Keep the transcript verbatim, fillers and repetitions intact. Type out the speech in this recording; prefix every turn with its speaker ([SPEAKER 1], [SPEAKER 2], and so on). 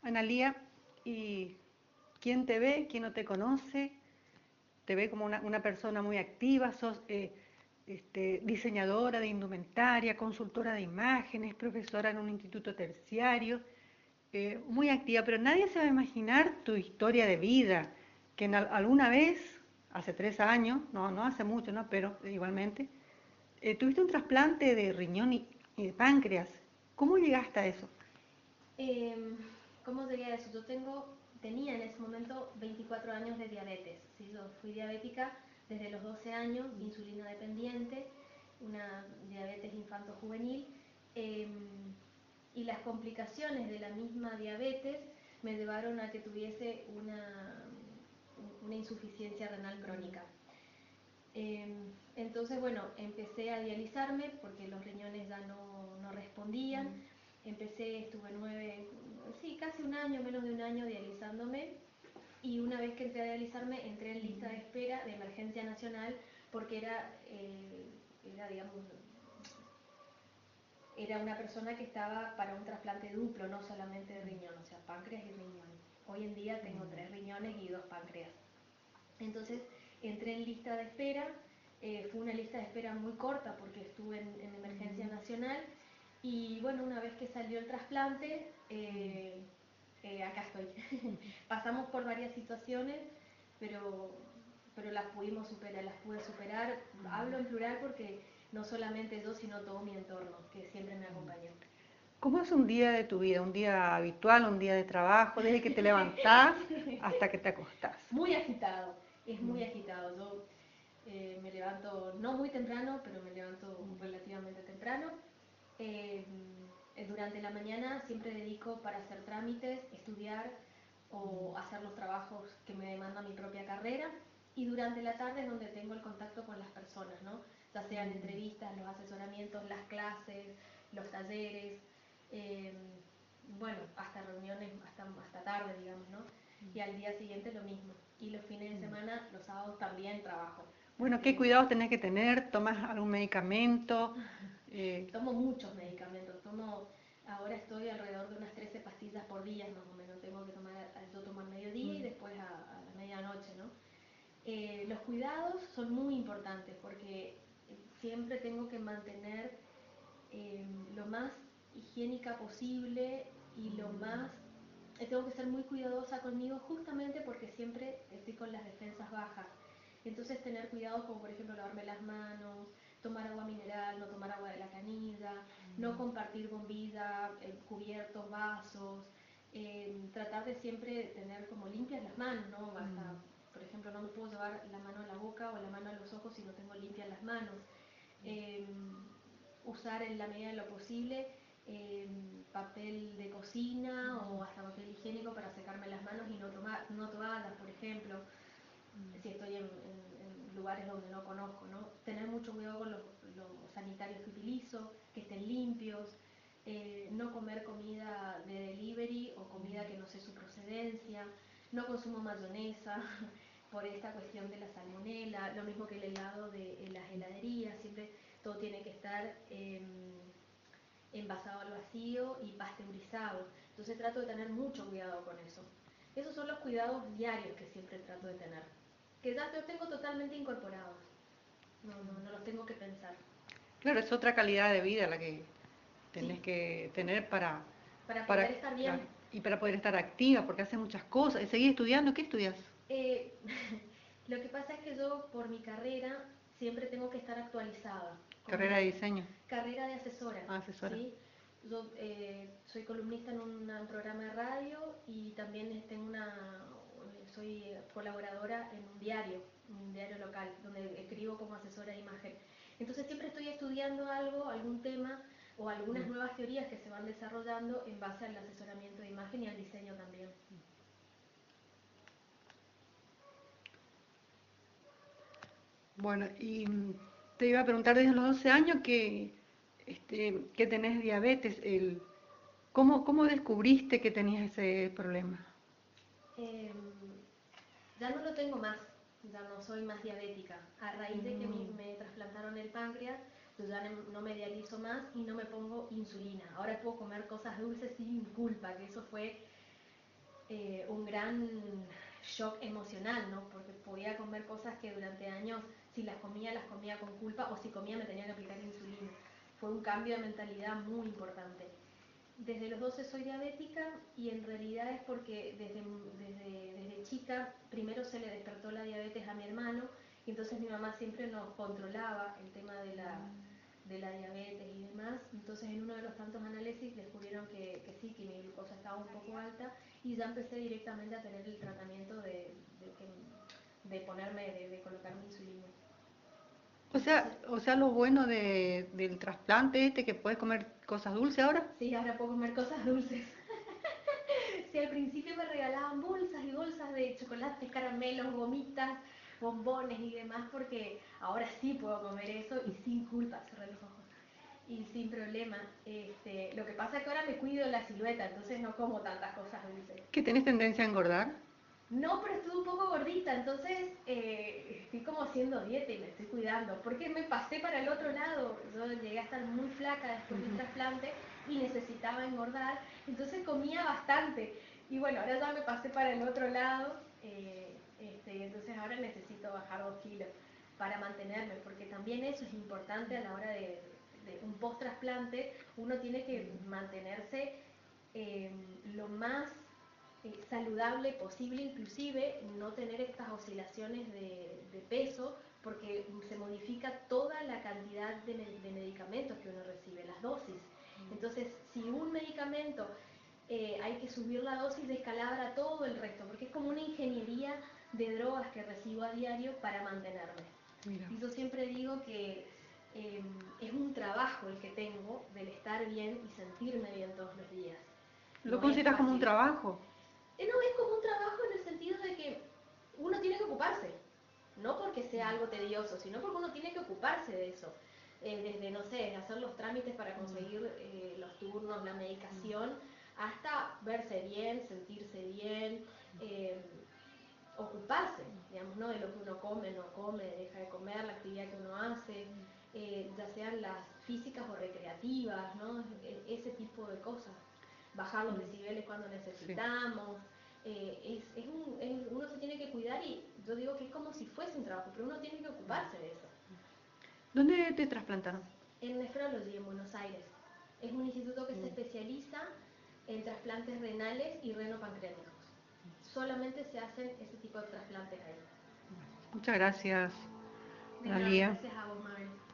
[SPEAKER 1] Analía, y quién te ve, quién no te conoce, te ve como una, una persona muy activa, sos eh, este, diseñadora de indumentaria, consultora de imágenes, profesora en un instituto terciario, eh, muy activa, pero nadie se va a imaginar tu historia de vida, que en al- alguna vez, hace tres años, no, no hace mucho, ¿no? Pero igualmente, eh, tuviste un trasplante de riñón y, y de páncreas. ¿Cómo llegaste a eso?
[SPEAKER 2] Em, ¿Cómo sería eso? Yo tengo, tenía en ese momento veinticuatro años de diabetes. ¿Sí? Yo fui diabética desde los doce años, insulina dependiente, una diabetes infanto-juvenil. em, y las complicaciones de la misma diabetes me llevaron a que tuviese una, una insuficiencia renal crónica. Eh, entonces, bueno, empecé a dializarme porque los riñones ya no, no respondían. Empecé, estuve nueve, sí, casi un año, menos de un año dializándome. Y una vez que entré a dializarme, entré en lista de espera de emergencia nacional porque era, eh, era digamos, era una persona que estaba para un trasplante duplo, no solamente de riñón, o sea, páncreas y riñón. Hoy en día tengo tres riñones y dos páncreas. Entonces entré en lista de espera, eh, fue una lista de espera muy corta porque estuve en, en emergencia nacional y bueno, una vez que salió el trasplante, eh, eh, acá estoy. Pasamos por varias situaciones, pero, pero las pudimos superar, las pude superar. Hablo en plural porque no solamente yo, sino todo mi entorno, que siempre me acompañó.
[SPEAKER 1] ¿Cómo es un día de tu vida? ¿Un día habitual, un día de trabajo, desde que te levantás hasta que te acostás?
[SPEAKER 2] Muy agitado, es muy agitado. Yo eh, me levanto no muy temprano, pero me levanto relativamente temprano. Eh, eh, durante la mañana siempre dedico para hacer trámites, estudiar o hacer los trabajos que me demanda mi propia carrera. Y durante la tarde es donde tengo el contacto con las personas, ¿no? Ya sean entrevistas, los asesoramientos, las clases, los talleres, eh, bueno, hasta reuniones, hasta, hasta tarde, digamos, ¿no? Y al día siguiente lo mismo. Y los fines de semana, los sábados también trabajo.
[SPEAKER 1] Bueno, ¿qué
[SPEAKER 2] Eh,
[SPEAKER 1] cuidados tenés que tener? ¿Tomas algún medicamento? Eh,
[SPEAKER 2] Tomo muchos medicamentos, tomo, ahora estoy alrededor de unas trece pastillas por día más o menos, tengo que tomar, yo tomo al mediodía y después a, a la medianoche, ¿no? Eh, los cuidados son muy importantes porque siempre tengo que mantener eh, lo más higiénica posible y lo más... eh, tengo que ser muy cuidadosa conmigo justamente porque siempre estoy con las defensas bajas. Entonces tener cuidado como por ejemplo lavarme las manos, tomar agua mineral, no tomar agua de la canilla, no compartir bombilla, eh, cubiertos, vasos, eh, tratar de siempre tener como limpias las manos, ¿no? Hasta, por ejemplo, no me puedo llevar la mano a la boca o la mano a los ojos si no tengo limpias las manos. Eh, Usar en la medida de lo posible eh, papel de cocina o hasta papel higiénico para secarme las manos y no, tomar, no toallas, por ejemplo, si estoy en, en, en, lugares donde no conozco, ¿no? Tener mucho cuidado con los, los sanitarios que utilizo, que estén limpios, eh, no comer comida de delivery o comida que no sé su procedencia, no consumo mayonesa por esta cuestión de la salmonela, lo mismo que el helado de en las heladerías, siempre todo tiene que estar eh, envasado al vacío y pasteurizado. Entonces trato de tener mucho cuidado con eso. Esos son los cuidados diarios que siempre trato de tener, que ya los tengo totalmente incorporados. No, no, no los tengo que pensar.
[SPEAKER 1] claro, es otra calidad de vida la que tenés
[SPEAKER 2] Sí,
[SPEAKER 1] que tener para,
[SPEAKER 2] para poder
[SPEAKER 1] para,
[SPEAKER 2] estar
[SPEAKER 1] claro,
[SPEAKER 2] bien.
[SPEAKER 1] y para poder estar activa, porque haces muchas cosas. ¿Y seguís estudiando? ¿Qué estudias?
[SPEAKER 2] Eh, lo que pasa es que yo, por mi carrera, siempre tengo que estar actualizada.
[SPEAKER 1] Carrera de
[SPEAKER 2] Como
[SPEAKER 1] diseño.
[SPEAKER 2] carrera de asesora,
[SPEAKER 1] Ah, asesora.
[SPEAKER 2] ¿sí? Yo eh, soy columnista en un, un programa de radio y también tengo una, soy colaboradora en un diario, un diario local, donde escribo como asesora de imagen. Entonces siempre estoy estudiando algo, algún tema o algunas nuevas teorías que se van desarrollando en base al asesoramiento de imagen y al diseño también.
[SPEAKER 1] Bueno, y mm, te iba a preguntar desde los doce años que, este, que tenés diabetes. El, ¿cómo, cómo descubriste que tenías ese problema?
[SPEAKER 2] Eh, ya no lo tengo más, ya no soy más diabética. A raíz de que me, me trasplantaron el páncreas, yo ya no, no me dializo más y no me pongo insulina. Ahora puedo comer cosas dulces sin culpa, que eso fue eh, un gran shock emocional, ¿no? Porque podía comer cosas que durante años, si las comía, las comía con culpa, o si comía me tenía que aplicar insulina. Fue un cambio de mentalidad muy importante. Desde los doce soy diabética y en realidad es porque desde, desde, desde chica primero se le despertó la diabetes a mi hermano y entonces mi mamá siempre nos controlaba el tema de la, de la diabetes y demás. Entonces en uno de los tantos análisis descubrieron que, que sí, que mi glucosa estaba un poco alta y ya empecé directamente a tener el tratamiento de, de, de ponerme, de, de colocarme insulina.
[SPEAKER 1] O sea, o sea, lo bueno de, del trasplante este, que puedes comer cosas dulces ahora.
[SPEAKER 2] Sí, ahora puedo comer cosas dulces. Sí, al principio me regalaban bolsas y bolsas de chocolates, caramelos, gomitas, bombones y demás, porque ahora sí puedo comer eso y sin culpa, cerré los ojos. Y sin problema. Este, lo que pasa es que ahora me cuido la silueta, entonces no como tantas cosas dulces.
[SPEAKER 1] ¿Que tenés tendencia a engordar?
[SPEAKER 2] No, pero estuve un poco gordita, entonces eh, estoy como haciendo dieta y me estoy cuidando, porque me pasé para el otro lado. Yo llegué a estar muy flaca después del
[SPEAKER 1] Ujú.
[SPEAKER 2] trasplante y necesitaba engordar, entonces comía bastante. Y bueno, ahora ya me pasé para el otro lado, eh, este, entonces ahora necesito bajar dos kilos para mantenerme, porque también eso es importante a la hora de, de un post-trasplante, uno tiene que mantenerse eh, lo más eh, saludable posible, inclusive no tener estas oscilaciones de, de peso, porque se modifica toda la cantidad de, de medicamentos que uno recibe, las dosis. Entonces, si un medicamento eh, hay que subir la dosis, descalabra todo el resto, porque es como una ingeniería de drogas que recibo a diario para mantenerme.
[SPEAKER 1] Mira.
[SPEAKER 2] Y yo siempre digo que eh, es un trabajo el que tengo del estar bien y sentirme bien todos los días.
[SPEAKER 1] ¿Lo
[SPEAKER 2] No es
[SPEAKER 1] consideras como un
[SPEAKER 2] fácil.
[SPEAKER 1] trabajo?
[SPEAKER 2] Eh, no, es como un trabajo en el sentido de que uno tiene que ocuparse, no porque sea algo tedioso, sino porque uno tiene que ocuparse de eso. Eh, desde, no sé, hacer los trámites para conseguir eh, los turnos, la medicación, hasta verse bien, sentirse bien, eh, ocuparse, digamos, ¿no? De lo que uno come, no come, deja de comer, la actividad que uno hace, eh, ya sean las físicas o recreativas, ¿no? E- ese tipo de cosas. Bajar los decibeles cuando
[SPEAKER 1] Sí.
[SPEAKER 2] necesitamos. eh, es, es un, es- uno se tiene que cuidar y yo digo que es como si fuese un trabajo, pero uno tiene que ocuparse de eso.
[SPEAKER 1] ¿Dónde te trasplantaron?
[SPEAKER 2] En Nefrology, en Buenos Aires. Es un instituto que se especializa en trasplantes renales y renopancreáticos. Solamente se hacen ese tipo de trasplantes ahí.
[SPEAKER 1] Muchas gracias,
[SPEAKER 2] De nada,
[SPEAKER 1] Analía.
[SPEAKER 2] gracias a vos, Mabel.